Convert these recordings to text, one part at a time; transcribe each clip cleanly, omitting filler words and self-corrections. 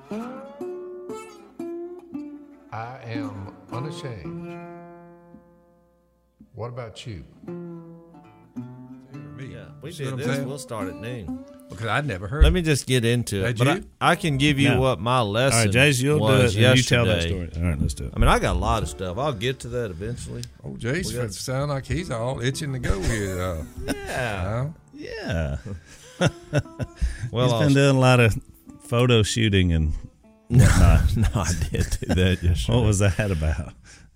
I am unashamed. What about you? Yeah, we See what did I'm this. saying? We'll start at noon. Because I'd never heard Let me just get into it. Did But you? I can give you No. what my lesson All right, Jace, you'll do was it, and you tell that yesterday. story. All right, let's do it. I mean, I got a lot of stuff. I'll get to that eventually. Oh, Jace, got- it sound like he's all itching to go here. Yeah. Yeah. Well, He's been doing a lot of photo shooting and whatnot. no, I did do that yesterday. What was that about?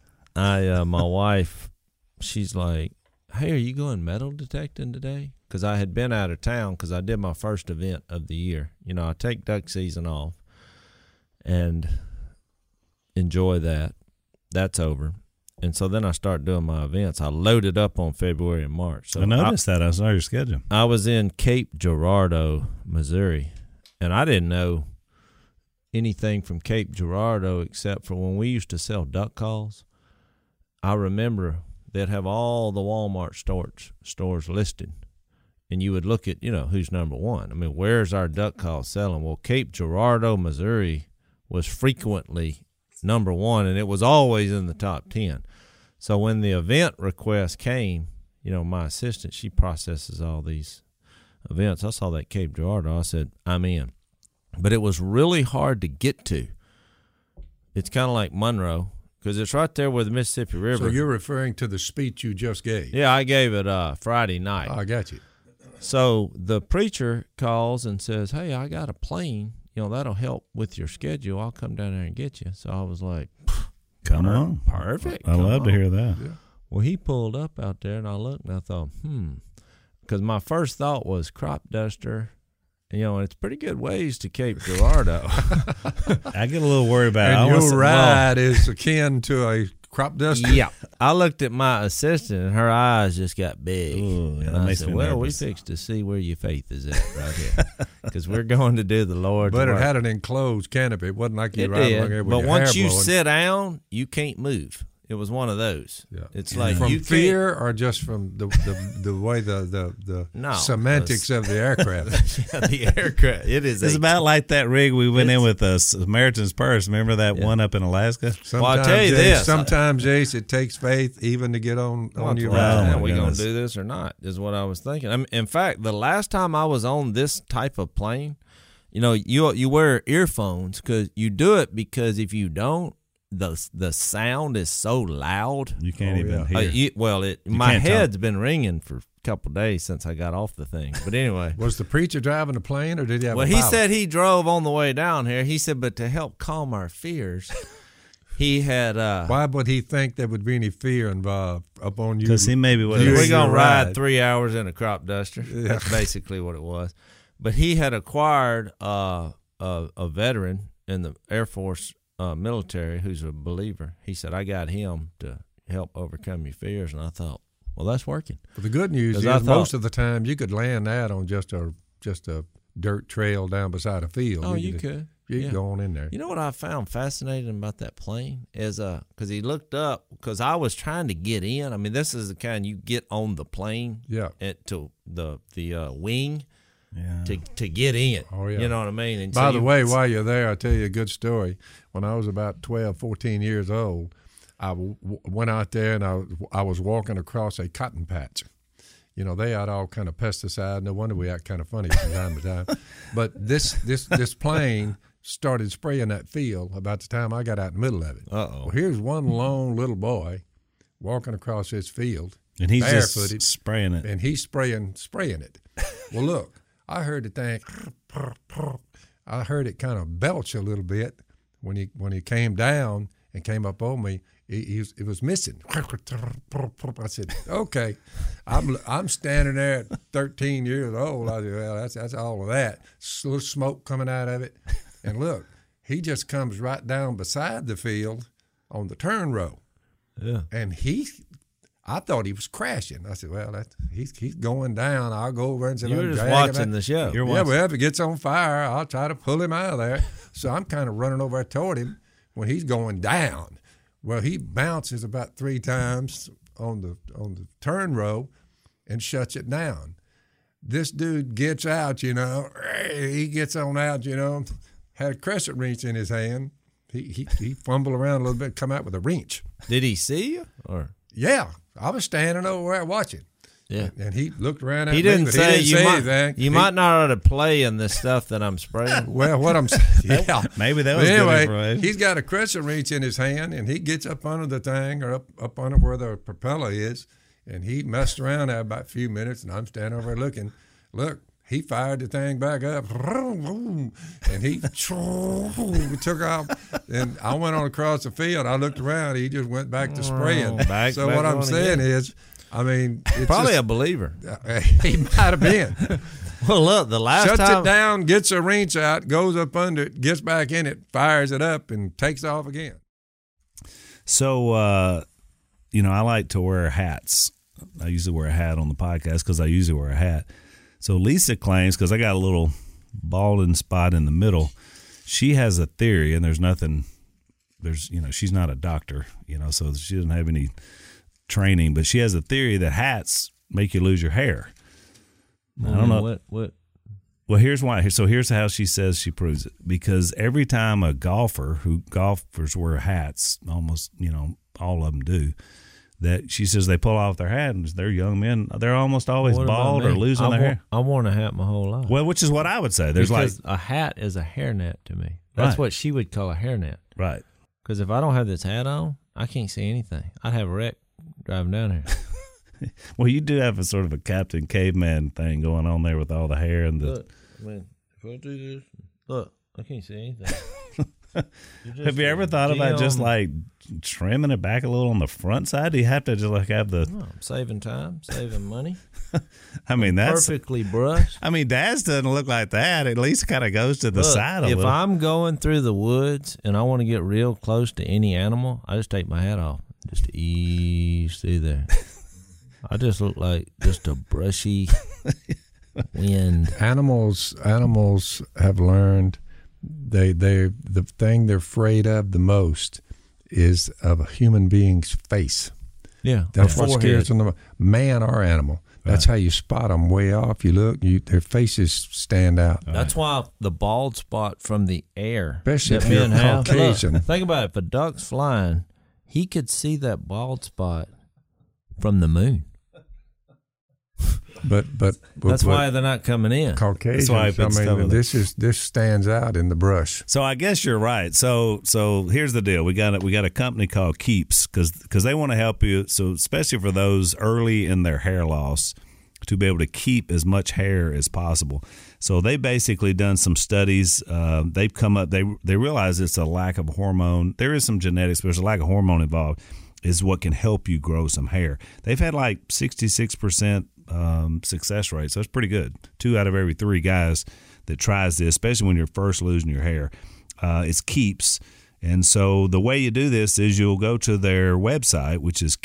My wife, she's like, "Hey, are you going metal detecting today?" Because I had been out of town because I did my first event of the year. You know, I take duck season off and enjoy that. That's over. And so then I start doing my events. I loaded up on February and March. So I noticed that. I saw your schedule. I was in Cape Girardeau, Missouri, and I didn't know anything from Cape Girardeau except for when we used to sell duck calls. I remember they'd have all the Walmart stores listed, and you would look at, who's number one. I mean, where's our duck call selling? Well, Cape Girardeau, Missouri was frequently number one, and it was always in the top 10. So when the event request came, my assistant, she processes all these events. I saw that Cape Girardeau. I said, I'm in. But it was really hard to get to. It's kind of like Monroe because it's right there with the Mississippi River. So you're referring to the speech you just gave? Yeah, I gave it Friday night. Oh, I got you. So the preacher calls and says, hey, I got a plane. That'll help with your schedule. I'll come down there and get you. So I was like, Come on. perfect. I love to hear that. Yeah. Well, he pulled up out there, and I looked, and I thought, because my first thought was crop duster. And it's pretty good ways to Cape Girardeau. I get a little worried about it. I And wanna your say- ride is akin to a crop duster? Yeah. I looked at my assistant, and her eyes just got big. Ooh, yeah, and that I makes said, me well, nervous. we fixed to see where your faith is at right here. Because we're going to do the Lord's But it work. had an enclosed canopy. It wasn't like you It ride along there did. with But your once hair you blowing. sit down, you can't move. It was one of those. Yeah. It's like from you can't. fear or just from the way the No, semantics of the aircraft. Yeah, the aircraft. It is. It's about like that rig we went in with Samaritan's Purse. Remember that Yeah. one up in Alaska? Sometimes, I'll tell you Jace, this. Sometimes, Jace, it takes faith even to get on your wow. ride. Oh, Are we going goodness. to do this or not? Is what I was thinking. I mean, in fact, the last time I was on this type of plane, you wear earphones because you do it because if you don't, the sound is so loud. You can't Oh, even yeah. hear. My can't head's been ringing for a couple of days since I got off the thing. But anyway. Was the preacher driving the plane, or did he have Well, a he pilot? said he drove on the way down here. He said, but to help calm our fears, he had. Why would he think there would be any fear involved upon you? Because he maybe would You have. We're and going your to ride ride. 3 hours in a crop duster. That's basically what it was. But he had acquired a veteran in the Air Force military who's a believer. He said, I got him to help overcome your fears. And I thought, well, that's working. But the good news 'Cause is I thought- most of the time you could land that on just a dirt trail down beside a field. Oh, you could. You Yeah. could go on in there. You know what I found fascinating about that plane is because he looked up because I was trying to get in. I mean, this is the kind you get on the plane Yeah. to the wing Yeah. to get in. Oh, yeah. You know what I mean? And By so the you- way, while you're there, I'll tell you a good story. When I was about 12, 14 years old, I went out there and I was walking across a cotton patch. They had all kind of pesticide. No wonder we act kind of funny from time to time. But this plane started spraying that field about the time I got out in the middle of it. Uh-oh. Well, here's one lone little boy walking across this field, And he's barefooted, just spraying it. and he's spraying it. Well, look, I heard the thing. I heard it kind of belch a little bit when he came down and came up on me. It was missing. I said, "Okay." I'm standing there at 13 years old. I said, "Well, that's all of that." Little smoke coming out of it, and look, he just comes right down beside the field on the turn row, Yeah. and I thought he was crashing. I said, "Well, he's going down. I'll go over and say, You were "I'm just dragging watching it." the show. You're Yeah, watching. well, if it gets on fire, I'll try to pull him out of there. So I'm kind of running over toward him when he's going down. Well, he bounces about 3 times on the turn row and shuts it down. This dude gets out, he gets on out, had a crescent wrench in his hand. He fumbled around a little bit, come out with a wrench. Did he see you? Or Yeah, I was standing over there watching. yeah. And he looked around at He me, didn't but say, he didn't say anything. You might not ought to play in this stuff that I'm spraying. Well, what I'm saying, yeah. Maybe that But was good anyway, information. he's got a crescent wrench in his hand, and he gets up under the thing or up under where the propeller is, and he messed around there about a few minutes, and I'm standing over there looking. Look, he fired the thing back up, and he took off. And I went on across the field. I looked around. He just went back to spraying. back what I'm on saying again. is, I mean, it's Probably just, a believer. he might have been. Well, look, the last Shuts time it down, gets a wrench out, goes up under it, gets back in it, fires it up, and takes off again. So, I like to wear hats. I usually wear a hat on the podcast because I usually wear a hat. So Lisa claims, because I got a little balding spot in the middle, she has a theory, and she's not a doctor, so she doesn't have any training, but she has a theory that hats make you lose your hair. I don't know. What? Well, here's why. So here's how she says she proves it. Because every time golfers wear hats, almost, all of them do, that she says they pull off their hat and they're young men. They're almost always What about bald or me? losing their hair. I worn a hat my whole life. Well, which is what I would say. There's because a hat is a hairnet to me. That's Right. what she would call a hairnet. right. Because if I don't have this hat on, I can't see anything. I'd have a wreck driving down here. Well, you do have a sort of a Captain Caveman thing going on there with all the hair and the. Look, man, if I do this, look, I can't see anything. Have you ever thought about just like trimming it back a little on the front side? Do you have to just like have the? No, I'm saving time, saving money. I mean, that's. Perfectly brushed. I mean, Dad's doesn't look like that. At least it kind of goes to the Look, side a if little. I'm going through the woods and I want to get real close to any animal, I just take my hat off, just ease through there. I just look like just a brushy wind. Animals have learned the thing they're afraid of the most is of a human being's face. Yeah, That's my what forehead. scares them. Man or animal. That's how you spot them way off. You look, their faces stand out. That's why the bald spot from the air, Especially that if you're men have. Caucasian. Look, think about it. If a duck's flying, he could see that bald spot from the moon. But That's why they're not coming in. Caucasians. That's why it's coming. This stands out in the brush. So I guess you're right. So here's the deal. We got a company called Keeps because they want to help you. So especially for those early in their hair loss, to be able to keep as much hair as possible. So they basically done some studies. They've come up. They realize it's a lack of hormone. There is some genetics, but there's a lack of hormone involved. Is what can help you grow some hair. They've had like 66% success rate, so it's pretty good. 2 out of every 3 guys that tries this, especially when you're first losing your hair, it's Keeps. And so the way you do this is you'll go to their website, which is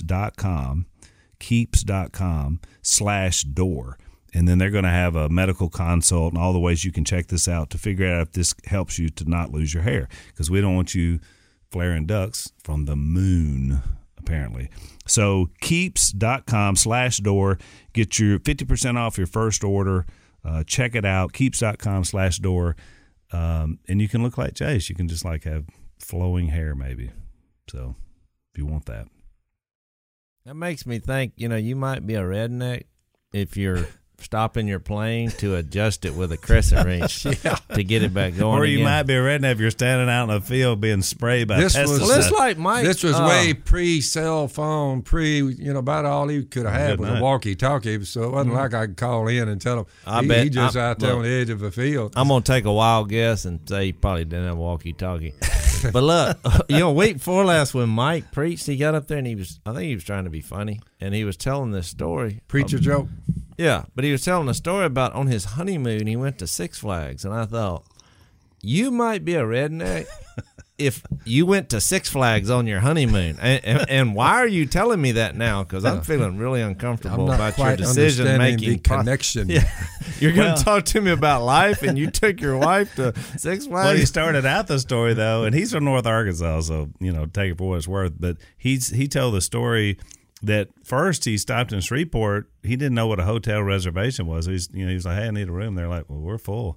keeps.com/door. And then they're going to have a medical consult and all the ways you can check this out to figure out if this helps you to not lose your hair, because we don't want you flaring ducks from the moon, apparently. So keeps.com/door. Get your 50% off your first order. Check it out, keeps.com/door. And you can look like Jace. You can just like have flowing hair maybe. So if you want that. That makes me think, you might be a redneck if you're stopping your plane to adjust it with a crescent wrench to get it back going. Or you again. might be a redneck if you're standing out in the field being sprayed by This pesticides. was- Well, it's like Mike. This was way pre-cell phone, about all he could have had Good was night. a walkie-talkie. So it wasn't like I could call in and tell him I he bet- just I- out there look. on the edge of a field. I'm going to take a wild guess and say he probably didn't have a walkie-talkie. But look, week before last when Mike preached, he got up there and I think he was trying to be funny, and he was telling this story. Preacher joke. Yeah, but he was telling a story about on his honeymoon, he went to Six Flags, and I thought, you might be a redneck if you went to Six Flags on your honeymoon. And why are you telling me that now? Because I'm feeling really I'm uncomfortable not about your quite understanding decision-making. the connection. Yeah. You're going Well- to talk to me about life, and you took your wife to Six Well, he Flags? started out the story though, and he's from North Arkansas, so take it for what it's worth. But he told the story that first he stopped in Shreveport. He didn't know what a hotel reservation was. He was like, "Hey, I need a room." They're like, "Well, we're full."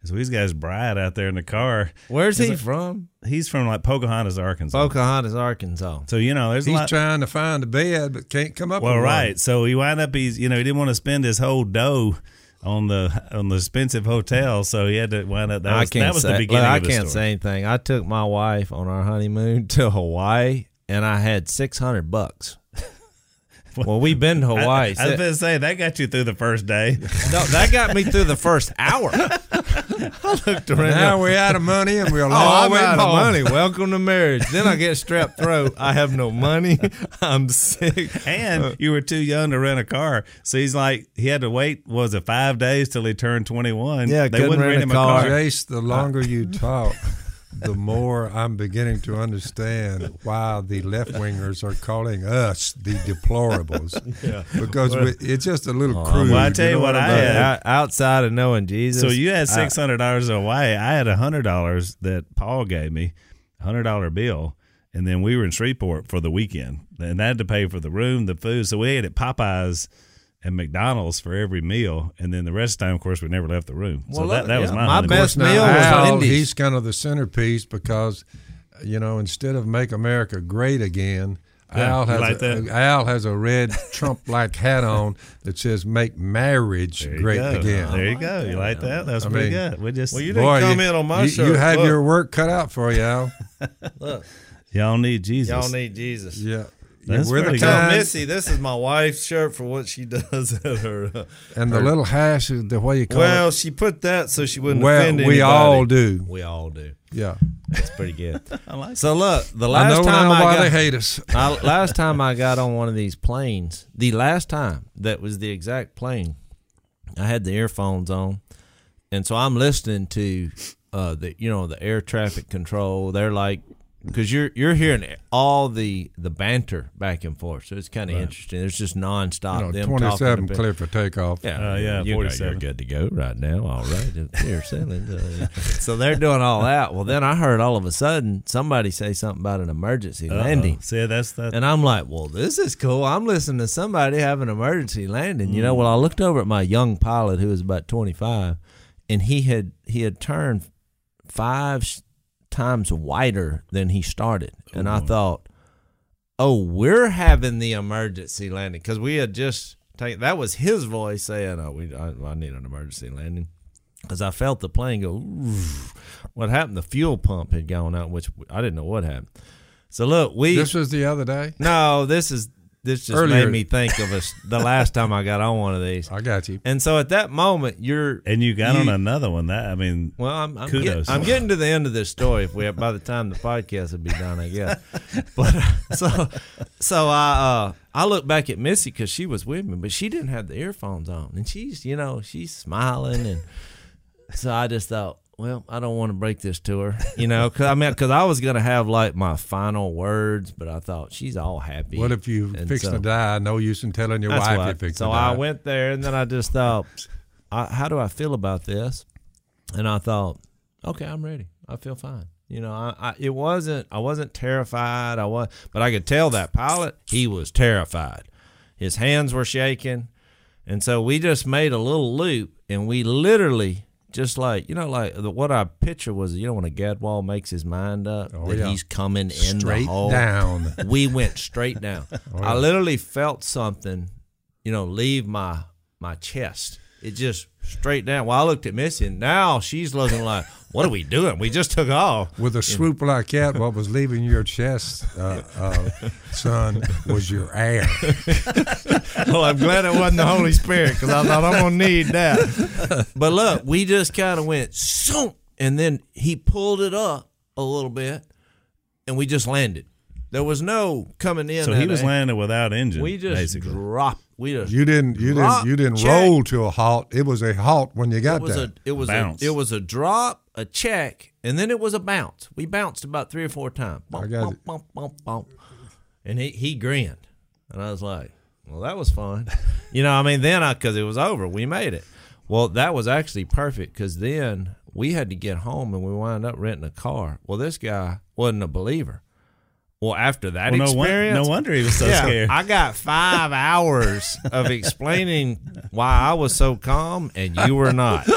So he's got his bride out there in the car. Where's he from? He's from like Pocahontas, Arkansas. Pocahontas, Arkansas. So, you know, there's a He's lot. trying to find a bed, but can't come up with one. Right. So he wound up, he didn't want to spend his whole dough on the expensive hotel. So he had to wind up. That was the beginning of the I can't story. say anything. I took my wife on our honeymoon to Hawaii, and I had $600. Well, we've been to Hawaii. I was going to say, that got you through the first day. No, that got me through the first hour. I looked around. Now we're out of money and we're a long I'm way out of home. money. Welcome to marriage. Then I get strep throat. I have no money. I'm sick. And you were too young to rent a car. So he's like, he had to wait, was it 5 days till he turned 21? Yeah, they couldn't wouldn't rent rent him a car. Jace, the longer you talk, the more I'm beginning to understand why the left-wingers are calling us the deplorables. Because it's just a little crude. Well, I tell you know what I I mean? had. Outside of knowing Jesus. So you had $600 in Hawaii. I had $100 that Paul gave me, $100 bill, and then we were in Shreveport for the weekend, and I had to pay for the room, the food. So we ate at Popeyes and McDonald's for every meal, and then the rest of the time, of course, we never left the room. So Well, that was yeah, my my honeymoon. best Now, meal was Al, Wendy's. he's kind of the centerpiece because, instead of make America great again, Yeah, Al you like that? Al has a red Trump-like hat on that says "Make marriage There you great go. again." There you go. You like that? That's I pretty mean, good. We just Well, you didn't comment on my you shirt. have Look. your work cut out for you, Al. Look, y'all need Jesus. y'all need Jesus. Yeah. That's We're the pretty Tell good. kind, Missy, this is my wife's shirt for what she does at her. and the little hash is the way you call Well, it. she put that so she wouldn't Well, offend we anybody. all do. We all do. Yeah. That's pretty good. I like So look, the I last know time now I why got, they hate us. last time I got on one of these planes, the last time that was the exact plane, I had the earphones on, and so I'm listening to the air traffic control. They're like, because you're hearing all the banter back and forth, so it's kind of interesting. It's just nonstop. them 27 talking clear for takeoff. yeah, you 47. You're good to go right now. All right, you're sailing. So they're doing all that. Well, then I heard all of a sudden somebody say something about an emergency landing. See, that's that. And I'm like, well, this is cool. I'm listening to somebody have an emergency landing. Well, I looked over at my young pilot who was about 25, and he had turned 5 times wider than he started. And I thought, oh, we're having the emergency landing, because we had just taken, that was his voice saying, I need an emergency landing. Because I felt the plane go, oof. What happened? The fuel pump had gone out, which I didn't know what happened. So look, This was the other day? no, this just Earlier. made me think of the last time I got on one of these. I got you. And so at that moment, and you got on another one. well, I'm kudos. I'm getting to the end of this story. By the time the podcast will be done, I guess. But so I looked back at Missy because she was with me, but she didn't have the earphones on, and she's smiling, and so I just thought, well, I don't want to break this to her, because I was gonna have like my final words, but I thought she's all happy. What if you And fixing so- to die? No use in telling your That's wife what- you're fixing So to die. I went there, and then I just thought, how do I feel about this? And I thought, okay, I'm ready. I feel fine. I wasn't terrified. But I could tell that pilot, he was terrified. His hands were shaking, and so we just made a little loop, and we literally just what I picture was, when a gadwall makes his mind up that he's coming in Straight the hole. down. We went straight down. I literally felt something, leave my chest. It just straight down. Well, I looked at Missy, and now she's looking like, what are we doing? We just took off. With a swoop like that, what was leaving your chest, son, was your air. Well, I'm glad it wasn't the Holy Spirit, because I thought I'm going to need that. But look, we just kind of went, zoom, and then he pulled it up a little bit, and we just landed. There was no coming in. So he was landing without engine. We just basically. dropped. We just You didn't check. roll to a halt. It was a halt when you got there. It was a drop, a check, and then it was a bounce. We bounced about 3 or 4 times. Bump, I got bump, it. bump, bump, bump. And he grinned, and I was like, "Well, that was fun." Because it was over, we made it. Well, that was actually perfect, because then we had to get home, and we wound up renting a car. Well, this guy wasn't a believer. Well, after that Well, experience, no wonder he was so scared. I got 5 hours of explaining why I was so calm and you were not.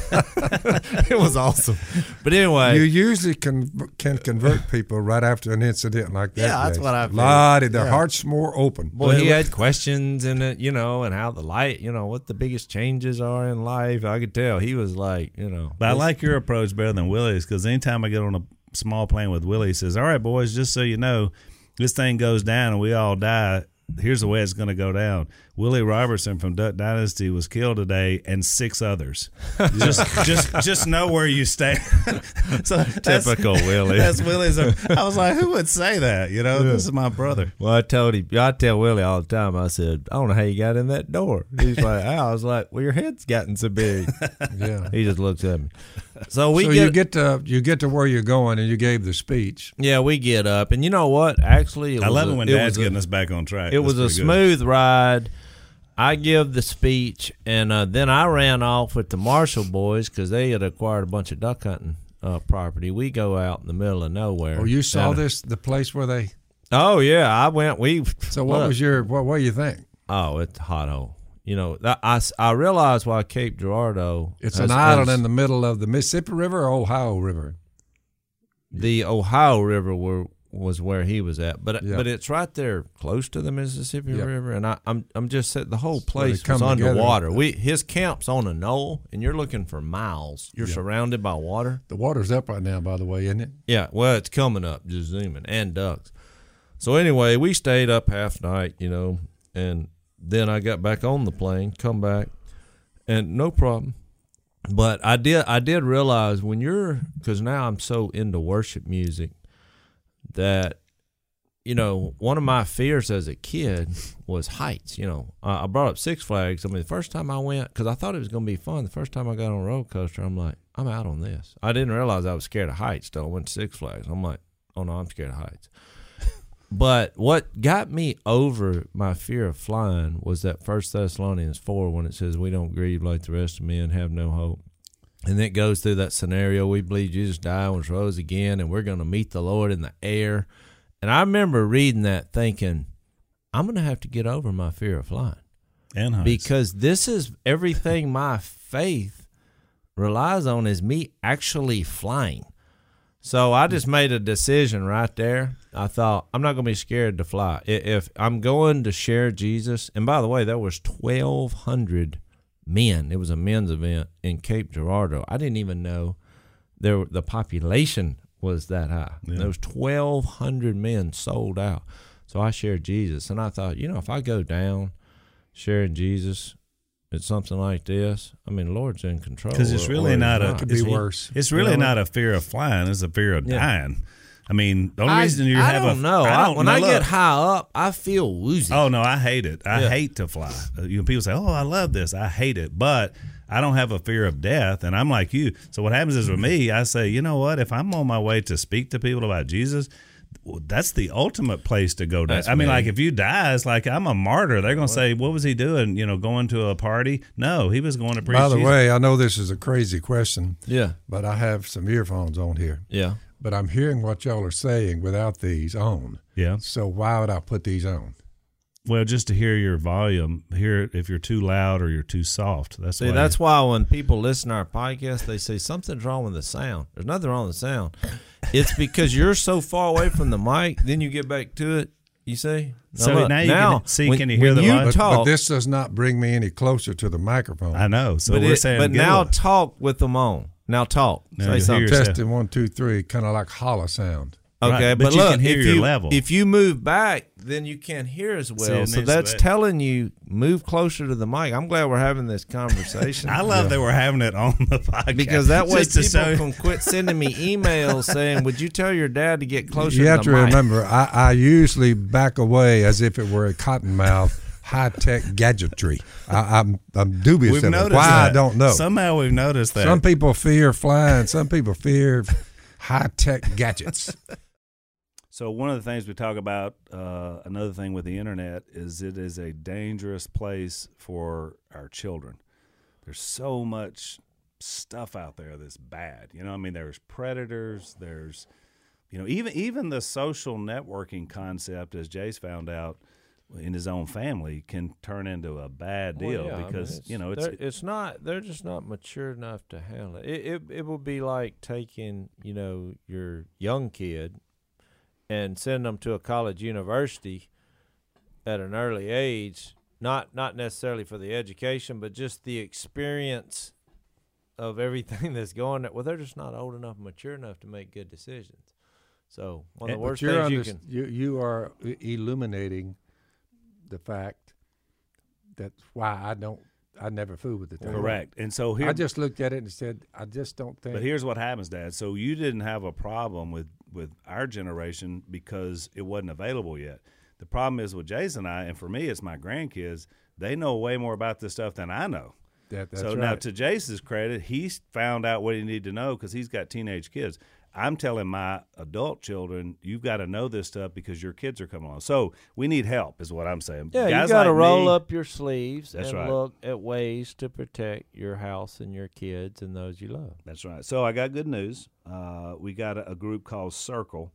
It was awesome. But anyway, You usually can convert people right after an incident like that. Yeah, that's Jay. what I figured. Lottie, their heart's more open. boy, he had questions in it, and how the light, what the biggest changes are in life. I could tell he was like, But I like your approach better than Willie's, because anytime I get on a small plane with Willie, he says, all right, boys, just so you know, this thing goes down and we all die. Here's the way it's going to go down. Willie Robertson from Duck Dynasty was killed today, and 6 others. Just know where you stand. So typical Willie. That's Willie's. I was like, who would say that? This is my brother. Well, I tell Willie all the time. I said, I don't know how you got in that door. He's like, how? I was like, well, your head's gotten so big. Yeah. He just looks at me. So you get to where you're going, and you gave the speech. Yeah, we get up, and you know what? Actually, I love it when Dad's getting us back on track. It was a smooth ride. I give the speech, and then I ran off with the Marshall boys because they had acquired a bunch of duck hunting property. We go out in the middle of nowhere. Oh, you saw the place where they? Oh yeah, I went. So what was what do you think? Oh, it's a hot hole. I realized why Cape Girardeau. It's an island in the middle of the Mississippi River or Ohio River. The Ohio River was where he was at, but it's right there close to the Mississippi River, and I'm just saying the whole place was underwater. His camp's on a knoll, and you're looking for miles. You're surrounded by water. The water's up right now, by the way, isn't it? Yeah, well, it's coming up, just zooming, and ducks. So anyway, we stayed up half night, and then I got back on the plane, come back, and no problem. But I did realize because now I'm so into worship music that, one of my fears as a kid was heights. I brought up Six Flags. I mean, the first time I went, because I thought it was going to be fun, the first time I got on a roller coaster, I'm like, I'm out on this. I didn't realize I was scared of heights till I went to Six Flags. I'm like, oh no, I'm scared of heights. But what got me over my fear of flying was that 1 Thessalonians 4 when it says we don't grieve like the rest of men, have no hope. And it goes through that scenario. We believe Jesus died and was rose again, and we're going to meet the Lord in the air. And I remember reading that thinking, I'm going to have to get over my fear of flying. And heights. Because this is everything my faith relies on is me actually flying. So I just made a decision right there. I thought, I'm not going to be scared to fly. If I'm going to share Jesus, and by the way, there was 1,200 men. It was a men's event in Cape Girardeau. I didn't even know the population was that high. Yeah. There was 1,200 men sold out. So I shared Jesus, and I thought, if I go down sharing Jesus, it's something like this. I mean, the Lord's in control. Because it's really not a. It could be worse. It's really not a fear of flying. It's a fear of dying. I mean, the only reason you have I don't know. When I get high up, I feel woozy. Oh no, I hate it. I hate to fly. People say, "Oh, I love this." I hate it, but I don't have a fear of death, and I'm like you. So what happens is with me, I say, you know what? If I'm on my way to speak to people about Jesus, that's the ultimate place to go down. I mean, like if you die, it's like I'm a martyr. They're going to say, what was he doing? Going to a party? No, he was going to preach. By the way, I know this is a crazy question. Yeah. But I have some earphones on here. Yeah. But I'm hearing what y'all are saying without these on. Yeah. So why would I put these on? Well, just to hear your volume, hear if you're too loud or you're too soft. That's why when people listen to our podcast, they say something's wrong with the sound. There's nothing wrong with the sound. It's because you're so far away from the mic, then you get back to it, you see? So now can you hear the mic? But this does not bring me any closer to the microphone. I know. So we're saying but now talk with them on. Now talk. Say something. Testing 1, 2, 3, kind of like hollow sound. Okay, right, but look, you can hear your level. If you move back, then you can't hear as well. So that's telling you move closer to the mic. I'm glad we're having this conversation. I love that we're having it on the podcast. Because that way people can quit sending me emails saying, would you tell your dad to get closer to the mic? You have to remember, I usually back away as if it were a cottonmouth high-tech gadgetry. I'm dubious of it. Why, I don't know. Somehow we've noticed that. Some people fear flying. Some people fear high-tech gadgets. So one of the things we talk about, another thing with the internet, is it is a dangerous place for our children. There's so much stuff out there that's bad. I mean, there's predators, there's even the social networking concept, as Jay's found out in his own family, can turn into a bad deal because it's not. They're just not mature enough to handle it. It would be like taking your young kid and sending them to a college university at an early age. Not necessarily for the education, but just the experience of everything that's going there. Well, they're just not old enough, mature enough to make good decisions. So one of the worst things you are illuminating the fact that's why I never fool with the thing. Correct. And so here, I just looked at it and said, I just don't think. But here's what happens, Dad. So you didn't have a problem with our generation because it wasn't available yet. The problem is with Jason and I, and for me, it's my grandkids. They know way more about this stuff than I know. That's so right. Now, to Jason's credit, he's found out what he needed to know because he's got teenage kids. I'm telling my adult children, you've got to know this stuff because your kids are coming on. So we need help is what I'm saying. Yeah, Guys you got to like roll me, up your sleeves and right. look at ways to protect your house and your kids and those you love. That's right. So I got good news. We got a group called Circle,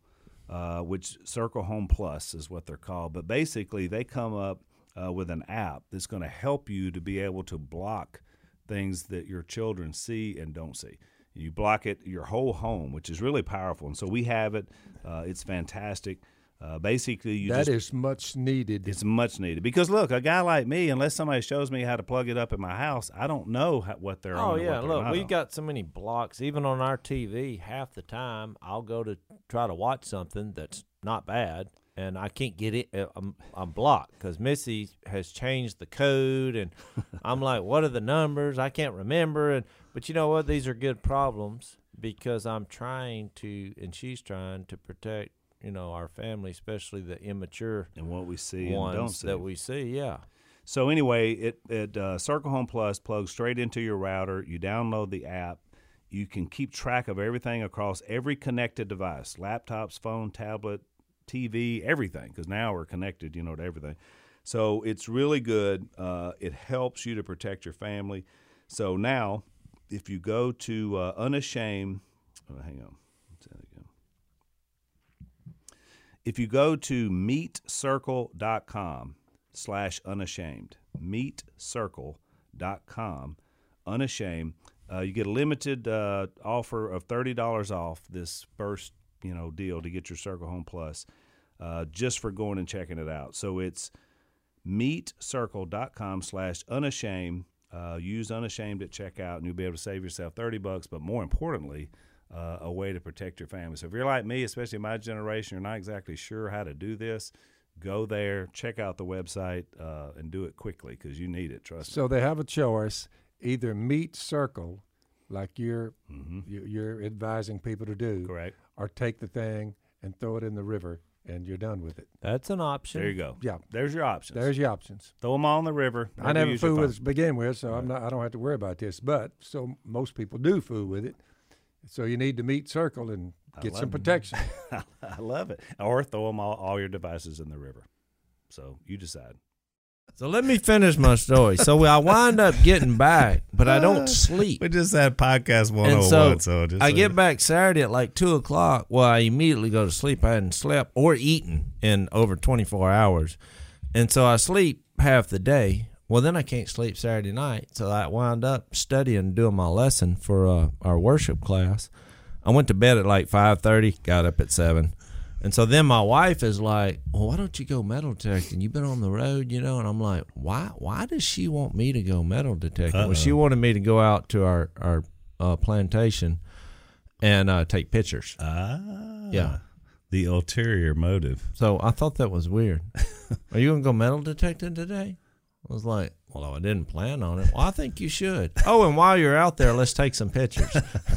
which Circle Home Plus is what they're called. But basically they come up with an app that's going to help you to be able to block things that your children see and don't see. You block it, your whole home, which is really powerful. And so we have it. It's fantastic. Basically, that is much needed. It's much needed. Because, look, a guy like me, unless somebody shows me how to plug it up in my house, I don't know what they're on. Oh, yeah. Look, we've got so many blocks. Even on our TV, half the time I'll go to try to watch something that's not bad, and I can't get it. I'm blocked because Missy has changed the code, and I'm like, what are the numbers? I can't remember. But you know what? These are good problems because I'm trying to, and she's trying to protect, our family, especially the immature and what we see ones and don't see. that we see. Yeah. So anyway, it Circle Home Plus plugs straight into your router. You download the app. You can keep track of everything across every connected device: laptops, phone, tablet, TV, everything. Because now we're connected, to everything. So it's really good. It helps you to protect your family. So now, if you go to Unashamed, hang on, let's say that again. If you go to meetcircle.com/unashamed, meetcircle.com, unashamed, you get a limited offer of $30 off this first, deal to get your Circle Home Plus, just for going and checking it out. So it's meetcircle.com/unashamed. Use Unashamed at checkout, and you'll be able to save yourself $30. But more importantly, a way to protect your family. So if you're like me, especially my generation, you're not exactly sure how to do this, go there, check out the website, and do it quickly because you need it. Trust me. So they have a choice: either meet Circle, like you're advising people to do, correct, or take the thing and throw it in the river, and you're done with it. That's an option. There you go. Yeah, there's your options. There's your options. Throw them all in the river. I never fool with it to begin with, so right. I don't have to worry about this. But so most people do fool with it. So you need to meet Circle and get some protection. I love it. Or throw them all your devices in the river. So you decide. So let me finish my story. So I wind up getting back, but I don't sleep. We just had podcast 101. So I get back Saturday at like 2 o'clock. Well, I immediately go to sleep. I hadn't slept or eaten in over 24 hours. And so I sleep half the day. Well, then I can't sleep Saturday night. So I wound up studying, doing my lesson for our worship class. I went to bed at like 5:30, got up at 7. And so then my wife is like, well, why don't you go metal detecting? You've been on the road, And I'm like, why does she want me to go metal detecting? Well, she wanted me to go out to our plantation and take pictures. Yeah. The ulterior motive. So I thought that was weird. Are you going to go metal detecting today? I was like, well, I didn't plan on it. Well, I think you should. Oh, and while you're out there, let's take some pictures.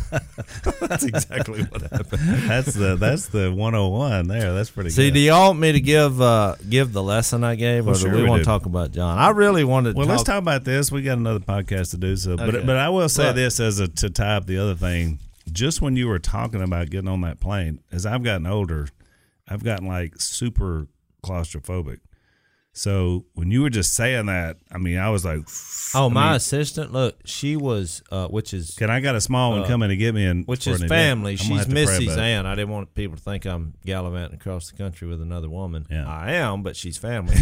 That's exactly what happened. That's the 101 there. That's pretty good. See, do you want me to give the lesson I gave, or do we want to talk about John? I really wanted to let's talk about this. We got another podcast to do. So, okay. But I will say this to tie up the other thing. Just when you were talking about getting on that plane, as I've gotten older, I've gotten like super claustrophobic. So when you were just saying that, I mean, I was like, Oh, my assistant, look, she was, which is, can I got a small one coming to get me in? which for is an event? family. I'm gonna She's have to pray Missy's about it. aunt. I didn't want people to think I'm gallivanting across the country with another woman. Yeah. I am, but she's family.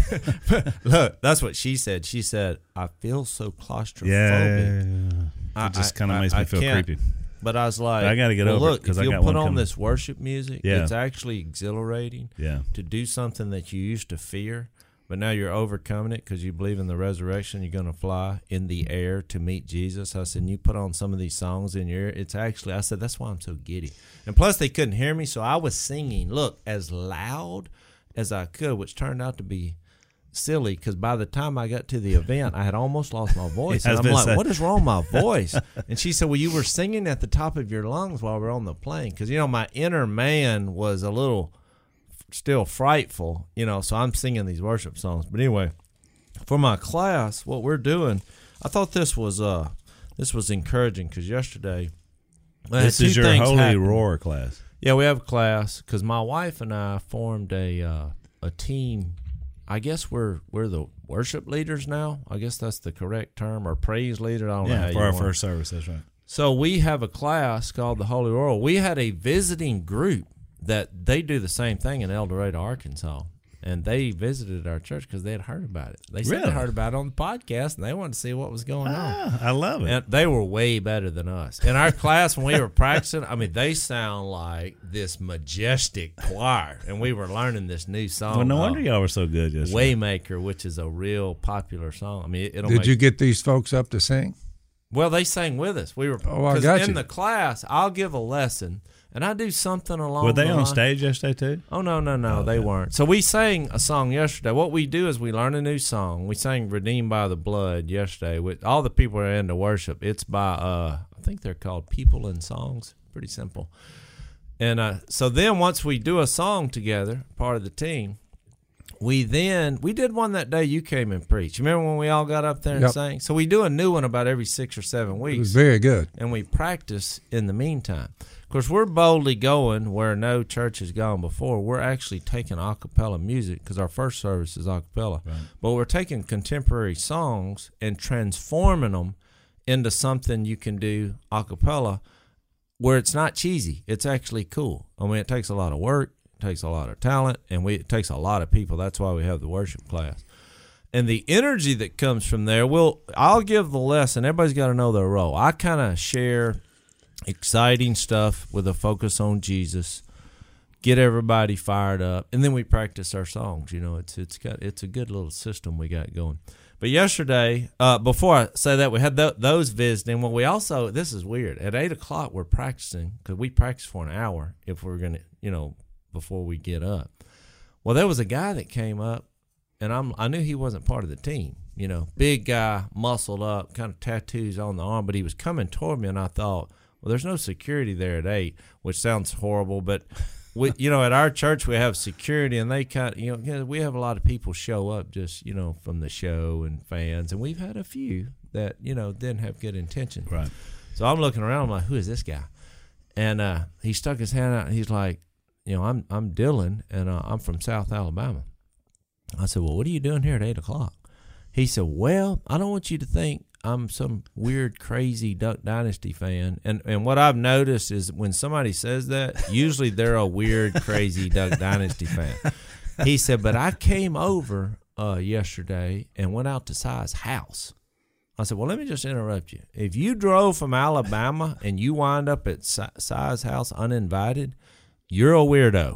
Look, that's what she said. She said, I feel so claustrophobic. Yeah. It just kind of makes me feel can't. creepy. But I was like, I gotta get well, over it, look, 'cause if I you'll got put one on coming. this worship music, Yeah. it's actually exhilarating Yeah. to do something that you used to fear, but now you're overcoming it because you believe in the resurrection. You're going to fly in the air to meet Jesus. I said, and you put on some of these songs in your ear. It's actually, I said, that's why I'm so giddy. And plus, they couldn't hear me, so I was singing, look, as loud as I could, which turned out to be silly because by the time I got to the event, I had almost lost my voice. Yeah, And I was I'm gonna like, say. what is wrong with my voice? And she said, well, you were singing at the top of your lungs while we were on the plane because, my inner man was a little still frightful, so I'm singing these worship songs. But anyway, for my class, what we're doing, I thought this was encouraging because yesterday, This two is your things Holy happened. Roar class. Yeah, we have a class because my wife and I formed a team. I guess we're the worship leaders now. I guess that's the correct term, or praise leader. I don't know how Yeah, for you our want it. first service. That's right. So we have a class called the Holy Roar. We had a visiting group that they do the same thing in El Dorado, Arkansas. And they visited our church because they had heard about it. They said Really? they heard about it on the podcast, and they wanted to see what was going on. Ah, I love it. And they were way better than us. In our class, when we were practicing, they sound like this majestic choir. And we were learning this new song. Well, no wonder y'all were so good yesterday. Waymaker, which is a real popular song. It'll Did make you get these folks up to sing? Well, they sang with us. We were I 'cause got in you. the class. I'll give a lesson, and I do something along. Were they the on line. stage yesterday too? Oh no, they weren't. So we sang a song yesterday. What we do is we learn a new song. We sang "Redeemed by the Blood" yesterday. With all the people who are into worship, it's by I think they're called People and Songs. Pretty simple. And so then once we do a song together, part of the team. We did one that day you came and preached. You remember when we all got up there and Yep. sang? So we do a new one about every 6 or 7 It weeks. was very good. And we practice in the meantime. Of course, we're boldly going where no church has gone before. We're actually taking a cappella music because our first service is a cappella. Right. But we're taking contemporary songs and transforming them into something you can do a cappella where it's not cheesy. It's actually cool. It takes a lot of work. Takes a lot of talent, and it takes a lot of people. That's why we have the worship class. And the energy that comes from there, I'll give the lesson. Everybody's got to know their role. I kind of share exciting stuff with a focus on Jesus, get everybody fired up, and then we practice our songs. It's a good little system we got going. But yesterday, before I say that, we had those visiting. Well, we also, this is weird. At 8 o'clock, we're practicing because we practice for an hour if we're going to, before we get up. Well, there was a guy that came up, and I knew he wasn't part of the team. Big guy, muscled up, kind of tattoos on the arm, but he was coming toward me, and I thought, well, there's no security there at 8, which sounds horrible, but at our church we have security, and they we have a lot of people show up just from the show and fans, and we've had a few that didn't have good intention. Right. So I'm looking around, I'm like, who is this guy? And he stuck his hand out, and he's like, I'm Dylan, and I'm from South Alabama. I said, well, what are you doing here at 8 o'clock? He said, well, I don't want you to think I'm some weird, crazy Duck Dynasty fan. And what I've noticed is when somebody says that, usually they're a weird, crazy Duck Dynasty fan. He said, but I came over yesterday and went out to Si's house. I said, well, let me just interrupt you. If you drove from Alabama and you wind up at Si's house uninvited, you're a weirdo.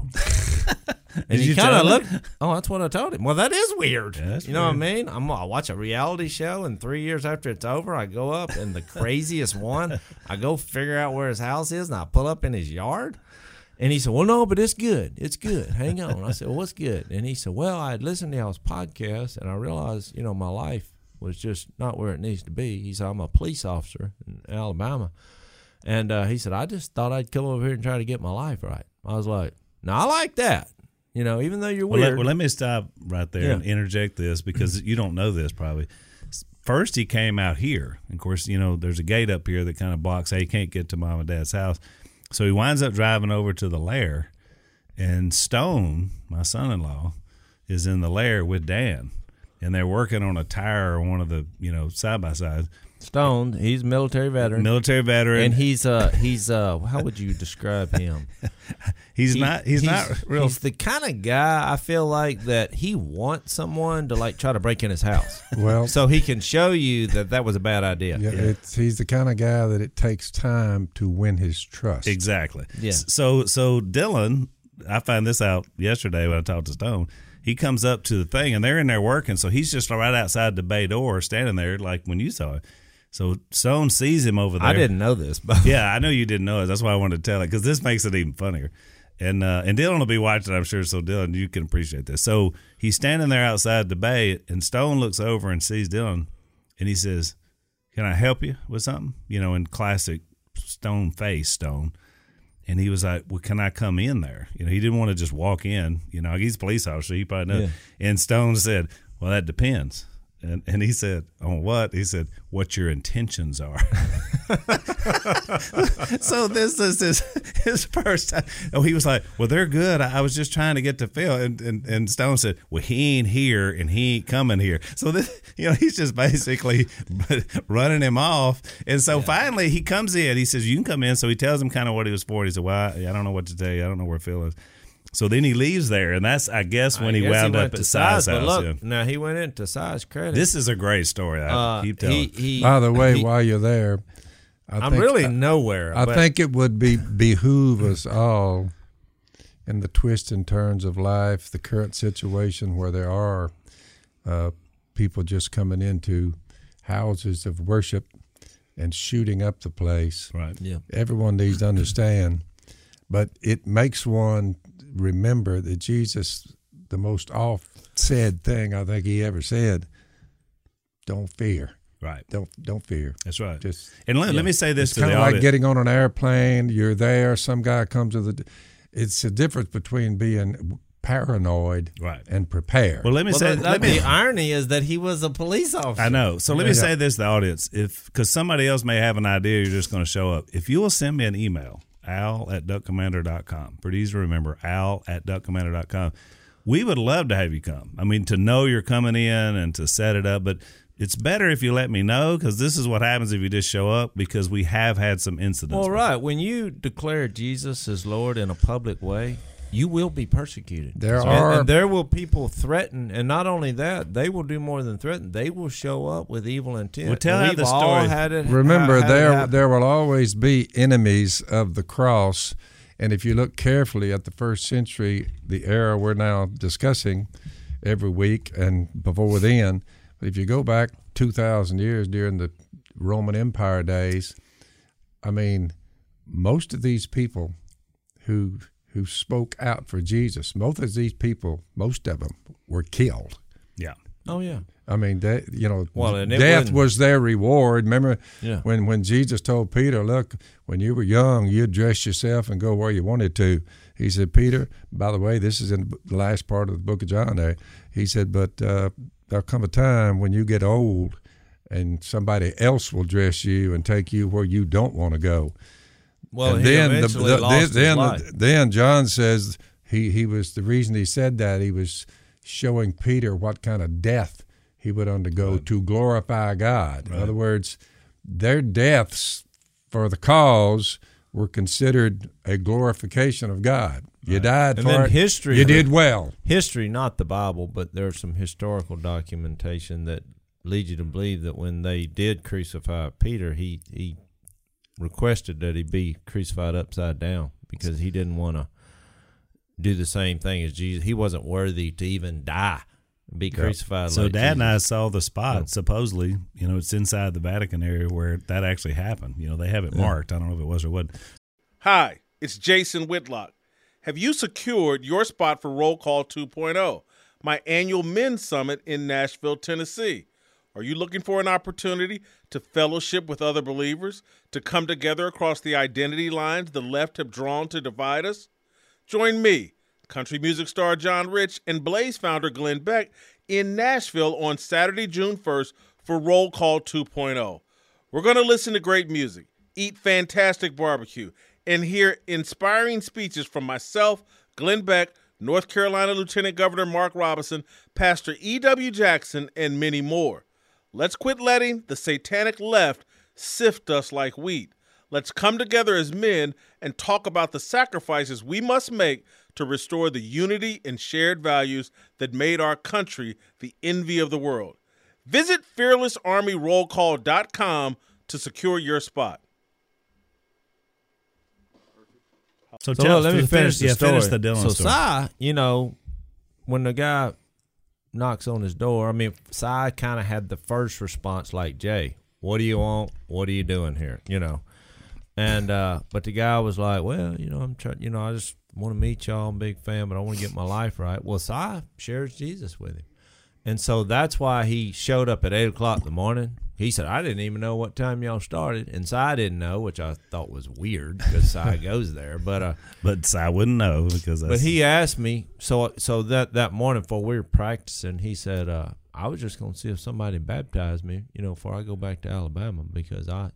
And he kind of looked. Oh, that's what I told him. Well, that is weird. Yeah, that's you know what I weird. mean? I watch a reality show, and 3 years after it's over, I go up, and the craziest one, I go figure out where his house is, and I pull up in his yard. And he said, well, no, but it's good. It's good. Hang on. I said, well, what's good? And he said, well, I had listened to y'all's podcast, and I realized, my life was just not where it needs to be. He said, I'm a police officer in Alabama. And he said, I just thought I'd come over here and try to get my life right. I was like, no, I like that. Even though you're weird. Well, let me stop right there and interject this because you don't know this probably. First, he came out here. Of course, there's a gate up here that kind of blocks, hey, you can't get to mom and dad's house. So he winds up driving over to the lair, and Stone, my son-in-law, is in the lair with Dan. and they're working on a tire or one of the side by sides. Stone, he's a military veteran. And he's how would you describe him? He's not real. He's the kind of guy I feel like that he wants someone to like try to break in his house. Well, so he can show you that was a bad idea. Yeah, he's the kind of guy that it takes time to win his trust. Exactly. Yeah. So Dylan, I found this out yesterday when I talked to Stone. He comes up to the thing, and they're in there working, so he's just right outside the bay door, standing there like when you saw it. So Stone sees him over there. I didn't know this, but yeah, I know you didn't know it. That's why I wanted to tell it, because this makes it even funnier. And Dylan will be watching, I'm sure. So Dylan, you can appreciate this. So he's standing there outside the bay, and Stone looks over and sees Dylan, and he says, "Can I help you with something?" In classic Stone face, Stone. And he was like, "Well, can I come in there?" He didn't want to just walk in. He's a police officer. He probably knows. Yeah. And Stone said, "Well, that depends." And he said, "On what?" He said, "What your intentions are." So this is his first time. Oh, he was like, "Well, they're good. I was just trying to get to Phil." And Stone said, "Well, he ain't here and he ain't coming here." So this, he's just basically running him off. And so finally he comes in. He says, "You can come in." So he tells him kind of what he was for. He said, "Well, I don't know what to tell you. I don't know where Phil is." So then he leaves there, and that's, I guess, when he wound up at Si's house. Look, now he went into Si's credit. This is a great story. I keep telling you. By the way, while you're there, I'm really nowhere. I think it would behoove us all in the twists and turns of life, the current situation where there are people just coming into houses of worship and shooting up the place. Right. Yeah. Everyone needs to understand, but it makes one remember that Jesus, the most oft-said thing I think he ever said, don't fear. Right. Don't fear. That's right. Just and let me say this it's to the kind of audience. like getting on an airplane. You're there. Some guy comes to it's the difference between being paranoid and prepared. Well, let me say the irony is that he was a police officer. I know. So let me say this to the audience, because somebody else may have an idea you're just going to show up. If you will send me an email, al@duckcommander.com. Pretty easy to remember, al@duckcommander.com. We would love to have you come. I mean, to know you're coming in and to set it up, but it's better if you let me know, because this is what happens if you just show up, because we have had some incidents. Well, right. When you declare Jesus as Lord in a public way, you will be persecuted. And there will people threaten, and not only that, they will do more than threaten. They will show up with evil intent. Well, tell the story. Remember, there will always be enemies of the cross, and if you look carefully at the first century, the era we're now discussing every week and before then, but if you go back 2,000 years during the Roman Empire days, I mean, most of these people who spoke out for Jesus, most of them were killed. Yeah. Oh, yeah. I mean, death was their reward. Remember when Jesus told Peter, look, when you were young, you'd dress yourself and go where you wanted to. He said, Peter, by the way, this is in the last part of the book of John there. He said, but there'll come a time when you get old and somebody else will dress you and take you where you don't want to go. Well, and then John says he was, the reason he said that, he was showing Peter what kind of death he would undergo to glorify God. In other words, their deaths for the cause were considered a glorification of God. You died for it. History, you did well. History, not the Bible, but there's some historical documentation that leads you to believe that when they did crucify Peter, he requested that he be crucified upside down because he didn't want to do the same thing as Jesus. He wasn't worthy to even die, be crucified. So like Dad Jesus. and I saw the spot. Supposedly, it's inside the Vatican area where that actually happened. They have it marked. I don't know if it was or wasn't. Hi, it's Jason Whitlock. Have you secured your spot for Roll Call 2.0, my annual men's summit in Nashville, Tennessee? Are you looking for an opportunity to fellowship with other believers, to come together across the identity lines the left have drawn to divide us? Join me, country music star John Rich, and Blaze founder Glenn Beck in Nashville on Saturday, June 1st for Roll Call 2.0. We're going to listen to great music, eat fantastic barbecue, and hear inspiring speeches from myself, Glenn Beck, North Carolina Lieutenant Governor Mark Robinson, Pastor E.W. Jackson, and many more. Let's quit letting the satanic left sift us like wheat. Let's come together as men and talk about the sacrifices we must make to restore the unity and shared values that made our country the envy of the world. Visit fearlessarmyrollcall.com to secure your spot. So, look, let me finish the story. Finish the Dylan so story. Si, when the guy knocks on his door, Si kind of had the first response like Jay, what do you want? What are you doing here? And but the guy was like, well, I'm trying, I just want to meet y'all. I'm a big fan, but I want to get my life right. Well, Si shares Jesus with him. And so that's why he showed up at 8 o'clock in the morning. He said, I didn't even know what time y'all started. And Si didn't know, which I thought was weird because Si goes there. But Si wouldn't know because that's... But he asked me, so that morning before we were practicing, he said, I was just going to see if somebody baptized me, before I go back to Alabama because I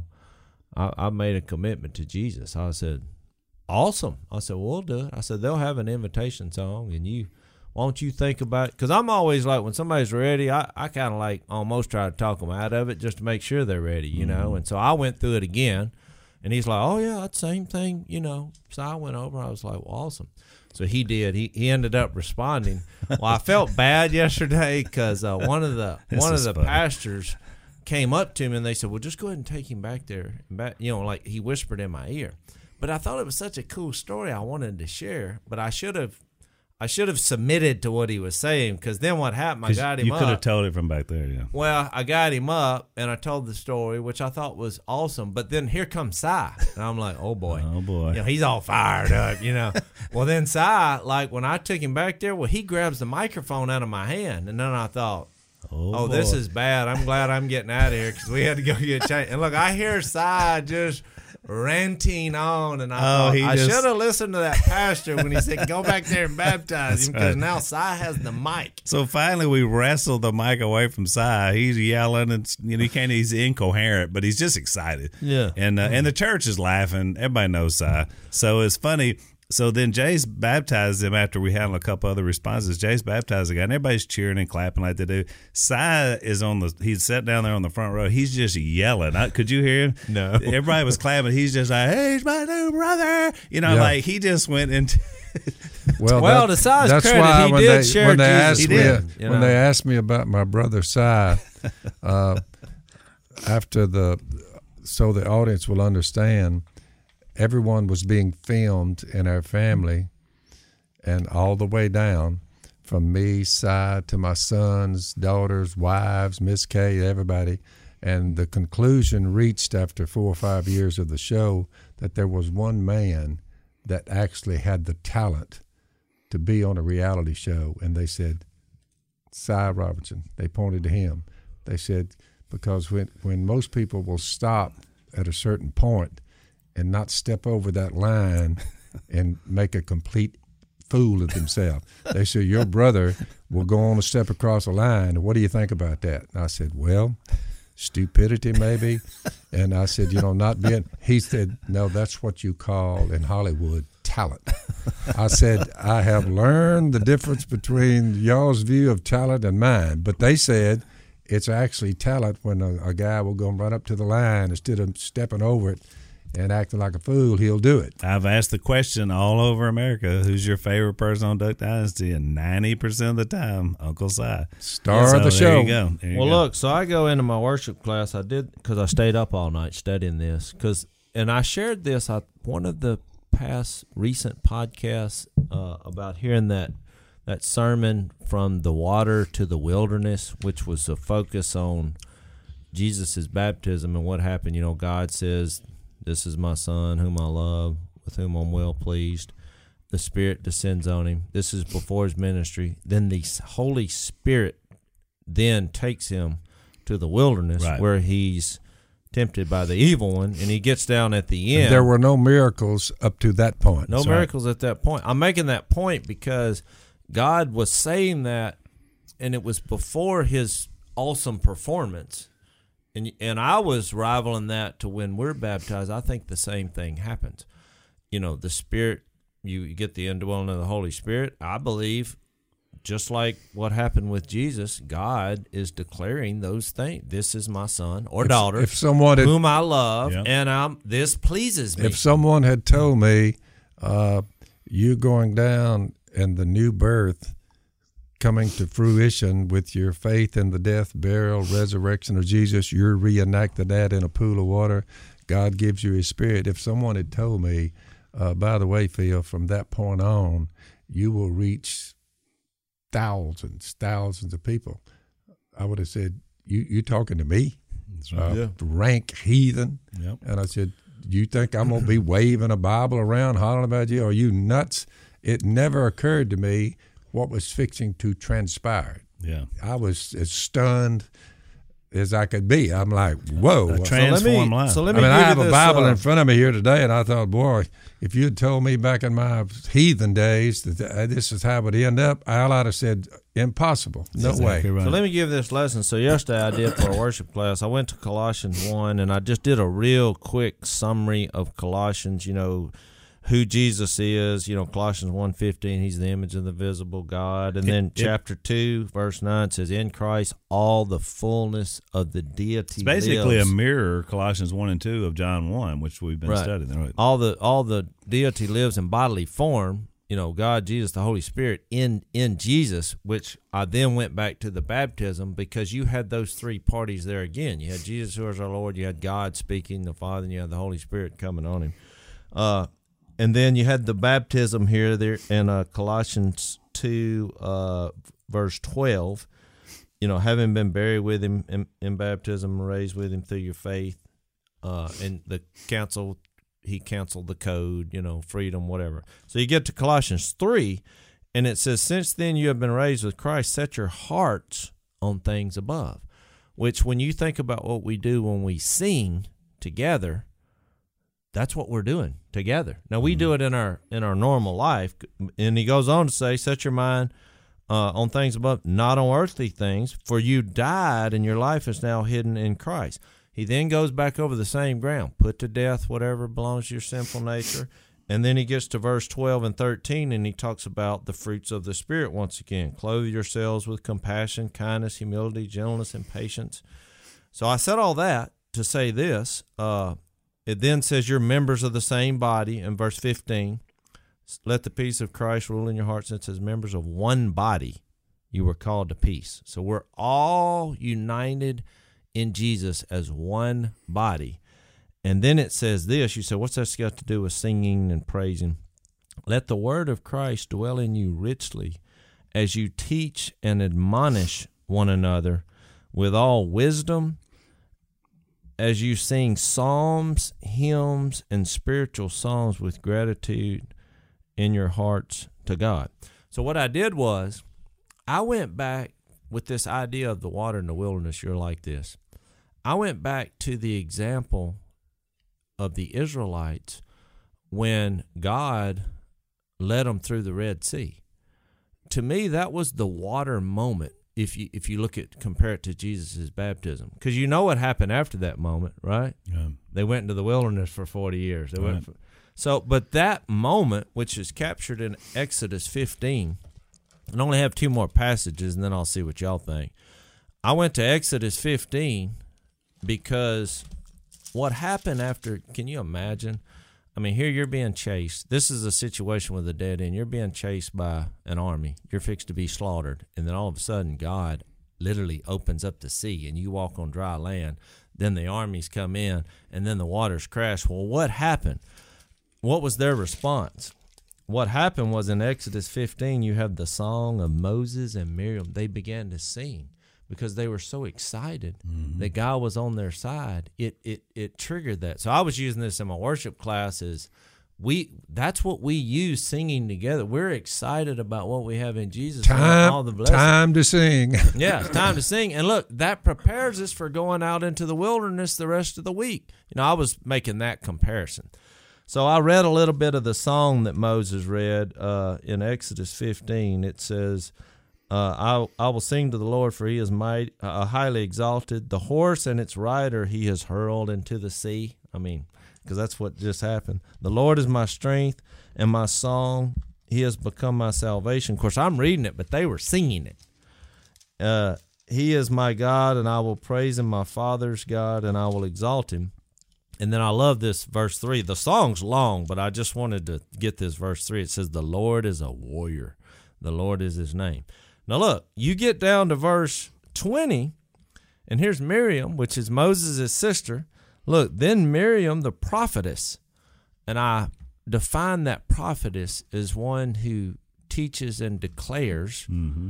made a commitment to Jesus. I said, awesome. I said, we'll do it. I said, they'll have an invitation song and why don't you think about it? Because I'm always like, when somebody's ready, I kind of like almost try to talk them out of it just to make sure they're ready, Mm-hmm. And so I went through it again, and he's like, oh, yeah, that's the same thing, So I went over. I was like, well, awesome. So he did. He ended up responding. Well, I felt bad yesterday because one of the pastors came up to me, and they said, well, just go ahead and take him back there. Like he whispered in my ear. But I thought it was such a cool story I wanted to share, but I should have submitted to what he was saying because then what happened, I got him up. You could have told it from back there, yeah. Well, I got him up, and I told the story, which I thought was awesome. But then here comes Si, and I'm like, oh, boy. Oh, boy. He's all fired up, Well, then Si, like when I took him back there, he grabs the microphone out of my hand, and then I thought, oh this is bad. I'm glad I'm getting out of here because we had to go get changed. And look, I hear Si just ranting on, and I thought I should have listened to that pastor when he said go back there and baptize him because now Si has the mic. So finally we wrestled the mic away from Si. He's yelling and he's incoherent, but he's just excited. Yeah. And the church is laughing. Everybody knows Si. So it's funny. So then Jay's baptized him after we had a couple other responses. Jay's baptized the guy, and everybody's cheering and clapping like they do. Si is he's sat down there on the front row. He's just yelling. Could you hear him? No. Everybody was clapping. He's just like, hey, he's my new brother. Like he just went into... Well, to Si's that's credit, why he when did they, share when they Jesus asked with me, him, when they asked me about my brother Si, after so the audience will understand, everyone was being filmed in our family, and all the way down, from me, Si, to my sons, daughters, wives, Miss Kay, everybody. And the conclusion reached after 4 or 5 years of the show that there was one man that actually had the talent to be on a reality show. And they said, Si Robertson. They pointed to him. They said, because when most people will stop at a certain point and not step over that line and make a complete fool of themselves. They said, your brother will go on a step across a line. What do you think about that? And I said, well, stupidity maybe. And I said, not being. He said, no, that's what you call in Hollywood talent. I said, I have learned the difference between y'all's view of talent and mine. But they said it's actually talent when a guy will go right up to the line instead of stepping over it and acting like a fool, he'll do it. I've asked the question all over America, who's your favorite person on Duck Dynasty? And 90% of the time, Uncle Si. Star of the show. There you go. Well, look, so I go into my worship class. I did because I stayed up all night studying this. And I shared this, one of the past recent podcasts about hearing that sermon from the water to the wilderness, which was a focus on Jesus' baptism and what happened. God says, this is my son whom I love, with whom I'm well pleased. The Spirit descends on him. This is before his ministry. Then the Holy Spirit then takes him to the wilderness where he's tempted by the evil one, and he gets down at the end. There were no miracles up to that point. No miracles at that point. I'm making that point because God was saying that, and it was before his awesome performance. And I was rivaling that to when we're baptized. I think the same thing happens. The Spirit, you get the indwelling of the Holy Spirit. I believe, just like what happened with Jesus, God is declaring those things. This is my son or daughter, if someone had, whom I love, Yeah. and this pleases me. if someone had told me, you going down and the new birth coming to fruition with your faith in the death, burial, resurrection of Jesus, you're reenacting that in a pool of water. God gives you His Spirit. If someone had told me, by the way, Phil, from that point on, you will reach thousands of people, I would have said, you talking to me? That's right. Rank heathen. Yep. And I said, you think I'm going to be waving a Bible around, hollering about you? Are you nuts? It never occurred to me what was fixing to transpire. Yeah. I was as stunned as I could be. I'm like, whoa. Transform life. So let I me mean, give I have you a this, Bible in front of me here today, and I thought, boy, if you had told me back in my heathen days that this is how it would end up, I'd have said, impossible. No Exactly way. right. So let me give this lesson. So yesterday I did for a worship class, I went to Colossians 1, and I just did a real quick summary of Colossians, who Jesus is, Colossians 1:15, he's the image of the visible God. And then chapter 2, verse 9 says, in Christ all the fullness of the deity It's basically lives. a mirror, Colossians 1 and 2 of John 1, which we've been Right. studying. Right. All the deity lives in bodily form, God, Jesus, the Holy Spirit in Jesus, which I then went back to the baptism, because you had those three parties there again. You had Jesus, who is our Lord, you had God speaking, the Father, and you had the Holy Spirit coming on him. And then you had the baptism here there in Colossians 2, verse 12, having been buried with him in baptism, raised with him through your faith, and he canceled the code, freedom, whatever. So you get to Colossians 3, and it says, since then you have been raised with Christ, set your hearts on things above, which when you think about what we do when we sing together, that's what we're doing together. Now, we do it in our normal life, and he goes on to say, set your mind on things above, not on earthly things, for you died, and your life is now hidden in Christ. He then goes back over the same ground, put to death whatever belongs to your sinful nature, and then he gets to verse 12 and 13, and he talks about the fruits of the Spirit once again. Clothe yourselves with compassion, kindness, humility, gentleness, and patience. So I said all that to say this. It then says you're members of the same body in verse 15. Let the peace of Christ rule in your hearts. And it says members of one body, you were called to peace. So we're all united in Jesus as one body. And then it says this, you say, what's that got to do with singing and praising? Let the word of Christ dwell in you richly as you teach and admonish one another with all wisdom, as you sing psalms, hymns, and spiritual songs with gratitude in your hearts to God. So what I did was I went back with this idea of the water in the wilderness. You're like this. I went back to the example of the Israelites when God led them through the Red Sea. To me, that was the water moment. If you compare it to Jesus' baptism, because you know what happened after that moment, right? Yeah. They went into the wilderness for 40 years. Right. But that moment, which is captured in Exodus 15, and I only have two more passages, and then I'll see what y'all think. I went to Exodus 15 because what happened after? Can you imagine? I mean, here you're being chased. This is a situation with a dead end. You're being chased by an army. You're fixed to be slaughtered. And then all of a sudden, God literally opens up the sea and you walk on dry land. Then the armies come in and then the waters crash. Well, what happened? What was their response? What happened was in Exodus 15, you have the song of Moses and Miriam. They began to sing because they were so excited that God was on their side. It triggered that. So I was using this in my worship classes. That's what we use singing together. We're excited about what we have in Jesus. And all the blessings. Time to sing. Yeah, it's time to sing. And look, that prepares us for going out into the wilderness the rest of the week. I was making that comparison. So I read a little bit of the song that Moses read in Exodus 15. It says, I will sing to the Lord, for he is mighty, highly exalted. The horse and its rider he has hurled into the sea. I mean, because that's what just happened. The Lord is my strength and my song. He has become my salvation. Of course, I'm reading it, but they were singing it. He is my God, and I will praise him, my Father's God, and I will exalt him. And then I love this verse 3. The song's long, but I just wanted to get this verse 3. It says, the Lord is a warrior. The Lord is his name. Now look, you get down to verse 20, and here's Miriam, which is Moses' sister. Look, then Miriam, the prophetess, and I define that prophetess as one who teaches and declares.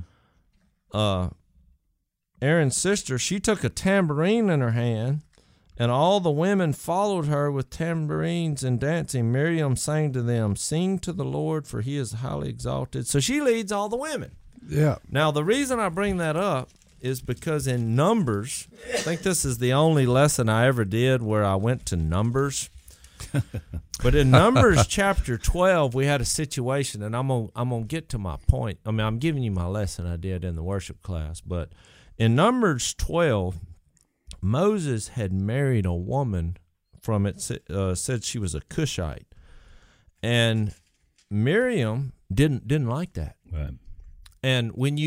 Aaron's sister, she took a tambourine in her hand, and all the women followed her with tambourines and dancing. Miriam sang to them, sing to the Lord, for he is highly exalted. So she leads all the women. Yeah. Now, the reason I bring that up is because in Numbers, I think this is the only lesson I ever did where I went to Numbers. But in Numbers chapter 12, we had a situation, and I'm gonna get to my point. I mean, I'm giving you my lesson I did in the worship class. But in Numbers 12, Moses had married a woman from it, said she was a Cushite, and Miriam didn't like that. Right. And when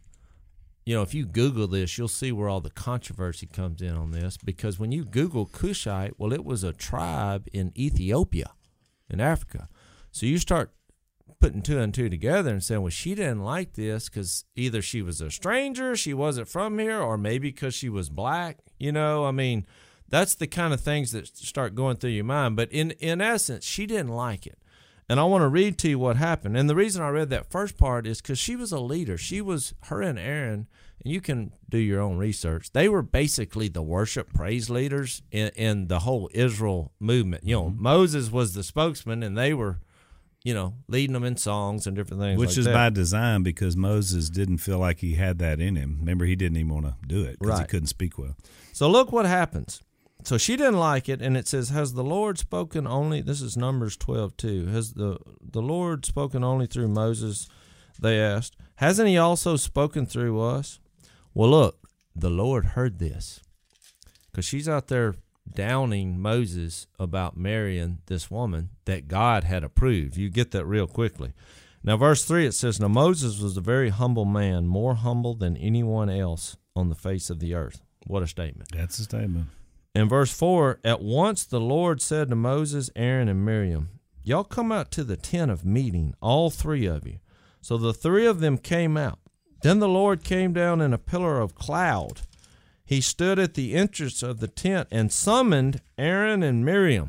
if you Google this, you'll see where all the controversy comes in on this, because when you Google Cushite, well, it was a tribe in Ethiopia, in Africa. So you start putting two and two together and saying, well, she didn't like this because either she was a stranger, she wasn't from here, or maybe because she was black. I mean, that's the kind of things that start going through your mind. But in essence, she didn't like it. And I want to read to you what happened. And the reason I read that first part is because she was a leader. Her and Aaron, and you can do your own research, they were basically the worship praise leaders in the whole Israel movement. Moses was the spokesman, and they were, leading them in songs and different things. Which is by design, because Moses didn't feel like he had that in him. Remember, he didn't even want to do it because he couldn't speak well. So look what happens. So she didn't like it, and it says, has the Lord spoken only, this is Numbers 12:2, has the Lord spoken only through Moses, they asked. Hasn't he also spoken through us? Well, look, the Lord heard this, because she's out there downing Moses about marrying this woman that God had approved. You get that real quickly. Now, verse 3, it says, now Moses was a very humble man, more humble than anyone else on the face of the earth. What a statement. That's a statement. In verse 4, at once the Lord said to Moses, Aaron, and Miriam, y'all come out to the tent of meeting, all three of you. So the three of them came out. Then the Lord came down in a pillar of cloud. He stood at the entrance of the tent and summoned Aaron and Miriam.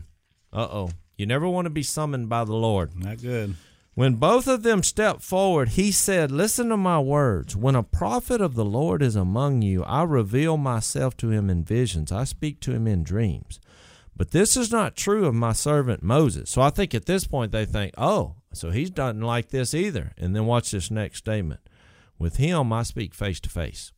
You never want to be summoned by the Lord. Not good. When both of them stepped forward, he said, listen to my words. When a prophet of the Lord is among you, I reveal myself to him in visions. I speak to him in dreams. But this is not true of my servant Moses. So I think at this point they think, so he doesn't like this either. And then watch this next statement. With him I speak face to face,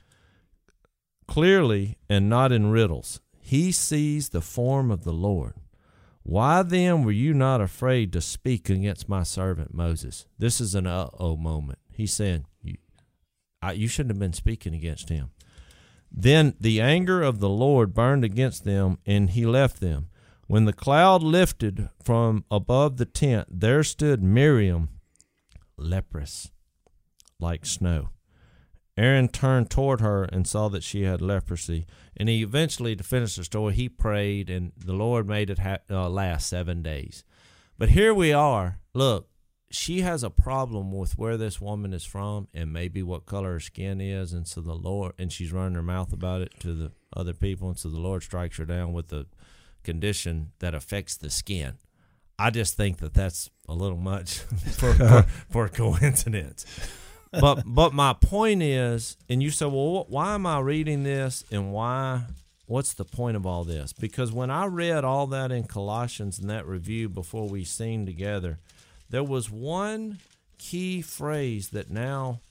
clearly and not in riddles. He sees the form of the Lord. Why then were you not afraid to speak against my servant Moses? This is an moment. He's saying, you shouldn't have been speaking against him. Then the anger of the Lord burned against them, and he left them. When the cloud lifted from above the tent, there stood Miriam, leprous, like snow. Aaron turned toward her and saw that she had leprosy. And he eventually, to finish the story, he prayed, and the Lord made it last 7 days. But here we are. Look, she has a problem with where this woman is from and maybe what color her skin is. And so the Lord, and she's running her mouth about it to the other people. And so the Lord strikes her down with a condition that affects the skin. I just think that that's a little much for a coincidence. But my point is, and you say, well, why am I reading this, and what's the point of all this? Because when I read all that in Colossians in that review before we sing together, there was one key phrase that now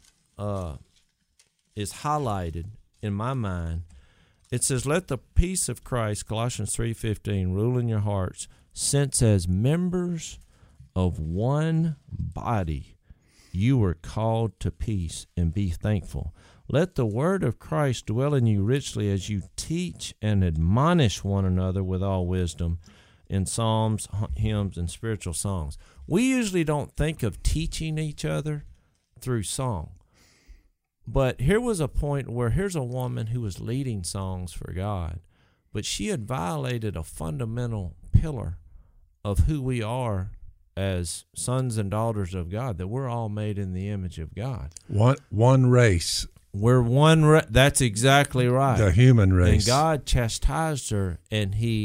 is highlighted in my mind. It says, let the peace of Christ, Colossians 3:15, rule in your hearts, since as members of one body you were called to peace, and be thankful. Let the word of Christ dwell in you richly as you teach and admonish one another with all wisdom, in psalms, hymns, and spiritual songs. We usually don't think of teaching each other through song. But here was a point where here's a woman who was leading songs for God, but she had violated a fundamental pillar of who we are as sons and daughters of God, that we're all made in the image of God. One race. We're one. That's exactly right. The human race. And God chastised her, and He,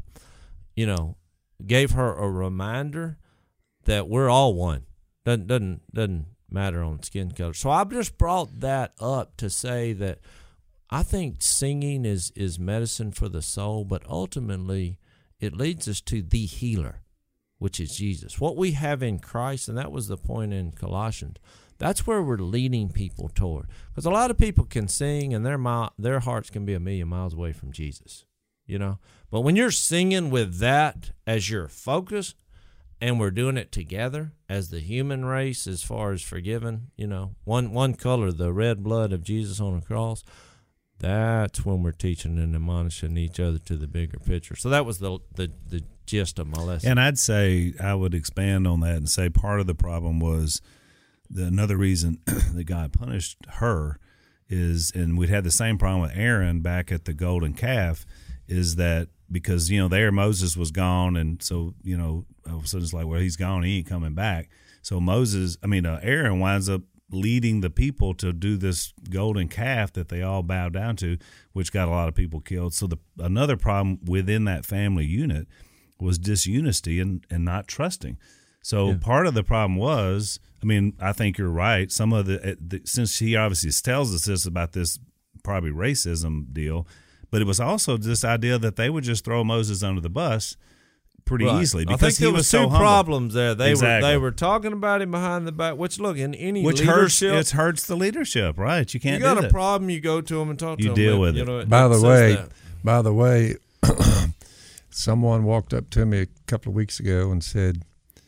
gave her a reminder that we're all one. Doesn't matter on skin color. So I've just brought that up to say that I think singing is medicine for the soul, but ultimately it leads us to the healer, which is Jesus. What we have in Christ, and that was the point in Colossians, that's where we're leading people toward. Because a lot of people can sing, and their hearts can be a million miles away from Jesus, But when you're singing with that as your focus, and we're doing it together as the human race as far as forgiven, one color, the red blood of Jesus on the cross, that's when we're teaching and admonishing each other to the bigger picture. So that was the gist of my lesson. And I'd say I would expand on that and say part of the problem was another reason that God punished her is, and we'd had the same problem with Aaron back at the golden calf, is that because, there Moses was gone, and so, all of a sudden it's like, well, he's gone, he ain't coming back. So Aaron winds up leading the people to do this golden calf that they all bowed down to, which got a lot of people killed. So another problem within that family unit was disunity and not trusting. So part of the problem was, I think you're right. Some of since he obviously tells us this about this probably racism deal, but it was also this idea that they would just throw Moses under the bus pretty easily because I think there was two problems there. They were talking about him behind the back, which look in any leadership, it hurts the leadership, right? You can't. You got a problem, you go to them and talk to them. You deal with it. By the way, someone walked up to me a couple of weeks ago and said,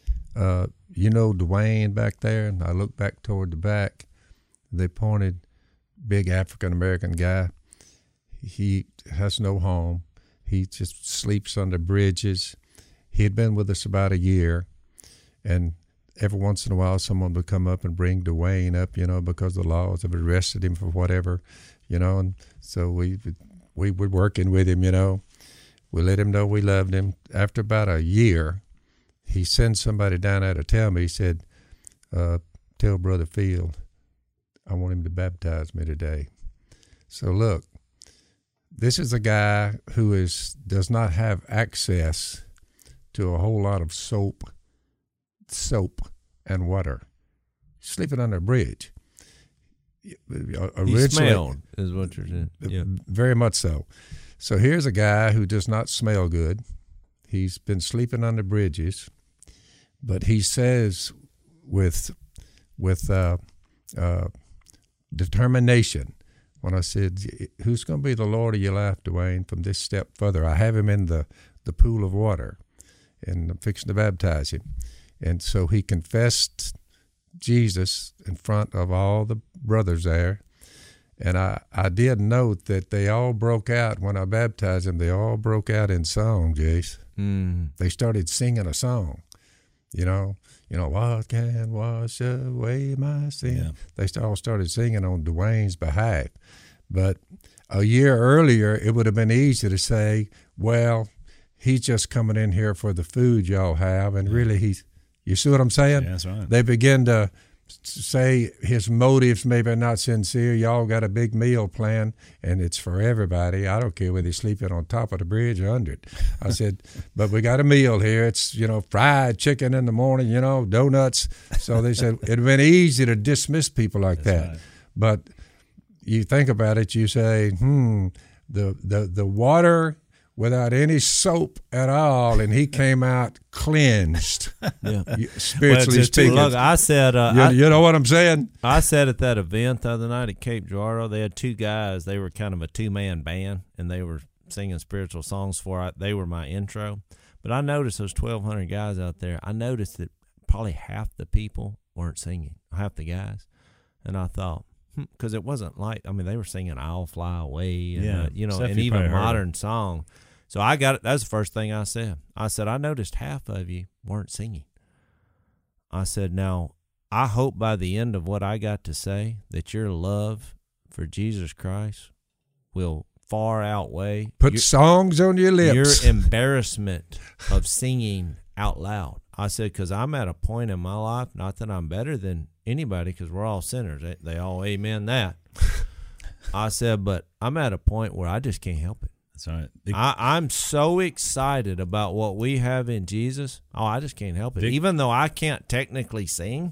Dwayne back there? And I looked back toward the back. They pointed, big African-American guy. He has no home. He just sleeps under bridges. He had been with us about a year, and every once in a while someone would come up and bring Dwayne up, because the laws have arrested him for whatever, and so we were working with him, We let him know we loved him. After about a year, he sends somebody down there to tell me, he said, tell Brother Field I want him to baptize me today. So look, this is a guy who does not have access to a whole lot of soap and water. Sleeping under a bridge. He smelled, is what you're saying. Yeah. Very much so. So here's a guy who does not smell good. He's been sleeping under bridges, but he says with determination, when I said, who's going to be the Lord of your life, Dwayne, from this step further? I have him in the pool of water, and I'm fixing to baptize him. And so he confessed Jesus in front of all the brothers there. And I did note that they all broke out when I baptized them. They all broke out in song, Jace. They started singing a song, what can wash away my sin? Yeah. They all started singing on Dwayne's behalf. But a year earlier, it would have been easy to say, well, he's just coming in here for the food y'all have. And really, you see what I'm saying? Yeah, that's right. They begin to say his motives maybe are not sincere. Y'all got a big meal planned, and it's for everybody. I don't care whether he's sleeping on top of the bridge or under it. I said, but we got a meal here. It's, fried chicken in the morning, donuts. So they said it'd have been easy to dismiss people like that. Right. But you think about it, you say, the water without any soap at all, and he came out cleansed, spiritually speaking. Look, I said, you know what I'm saying? I said at that event the other night at Cape Girardeau, they had two guys. They were kind of a two-man band, and they were singing spiritual songs they were my intro. But I noticed those 1,200 guys out there. I noticed that probably half the people weren't singing, half the guys, and I thought, because it wasn't like, they were singing "I'll Fly Away," and and even modern song. So I got it. That's the first thing I said. I said, I noticed half of you weren't singing. I said, now, I hope by the end of what I got to say that your love for Jesus Christ will far outweigh Put songs on your lips. your embarrassment of singing out loud. I said, because I'm at a point in my life, not that I'm better than anybody, because we're all sinners. They all amen that. I said, but I'm at a point where I just can't help it. That's right. I'm so excited about what we have in Jesus. Oh, I just can't help it. Even though I can't technically sing,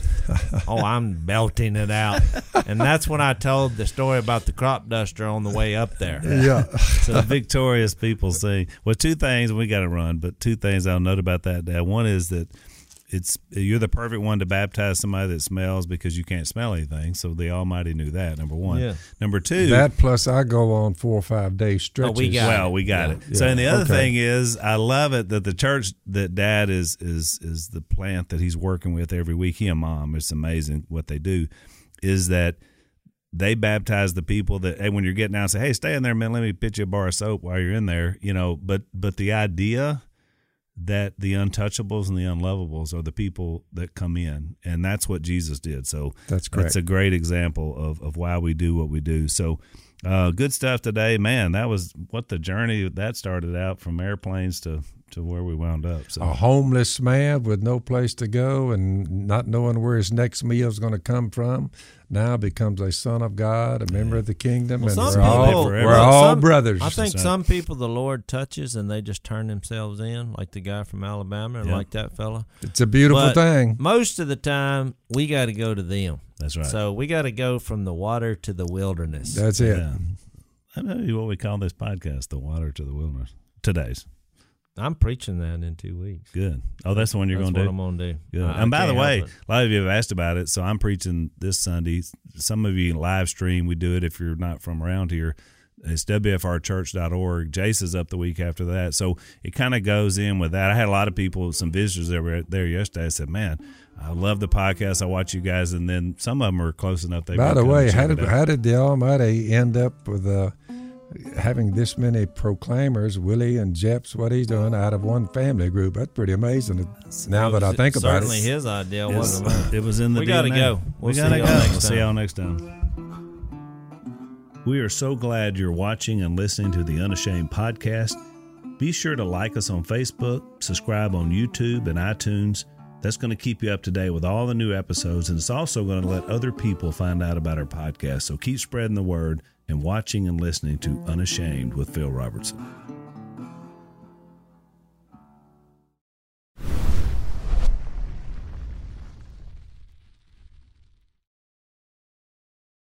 I'm belting it out. And that's when I told the story about the crop duster on the way up there. Yeah. So the victorious people sing. Well, two things, we got to run, but two things I'll note about that, Dad. One is that you're the perfect one to baptize somebody that smells because you can't smell anything. So the Almighty knew that, number one. Yeah. Number two. That plus I go on 4 or 5 day stretches. we got we got it. Yeah. So and the other Okay. thing is, I love it that the church that Dad is the plant that he's working with every week. He and Mom, it's amazing what they do. Is that they baptize the people that, hey, when you're getting out, say, hey, stay in there, man. Let me pitch you a bar of soap while you're in there. But the idea that the untouchables and the unlovables are the people that come in, and that's what Jesus did. So That's correct. That's a great example of why we do what we do. So good stuff today, man. That was what the journey that started out from airplanes to where we wound up. So A homeless man with no place to go and not knowing where his next meal is going to come from now becomes a son of God, a member of the kingdom, Well, and some we're all, people- we're all some- brothers. I think right. some people the Lord touches and they just turn themselves in, like the guy from Alabama and Yeah. like that fella. It's a beautiful But thing. most of the time, we got to go to them. that's right. So we got to go from the water to the wilderness. That's it. Yeah. I know what we call this podcast, The Water to the Wilderness. Today's. I'm preaching that in 2 weeks. Good. Oh, that's the one you're That's going to what do? I'm going to do. Good. I And by the can't way, help it. a lot of you have asked about it, so I'm preaching this Sunday. Some of you live stream. We do it if you're not from around here. It's WFRchurch.org. Jace is up the week after that. So it kind of goes in with that. I had a lot of people, some visitors that were there yesterday. I said, man, I love the podcast. I watch you guys. And then some of them are close enough. By the way, how did the Almighty end up with having this many proclaimers, Willie and Jeps, what he's doing, out of one family group? That's pretty amazing now that I think about Certainly it. his idea wasn't mine. It was in the We gotta DNA. go. We We'll gotta see go. y'all next We'll see time. y'all next time. We are so glad you're watching and listening to the Unashamed podcast. Be sure to like us on Facebook, subscribe on YouTube and iTunes. That's going to keep you up to date with all the new episodes, and it's also going to let other people find out about our podcast. So keep spreading the word and watching and listening to Unashamed with Phil Robertson.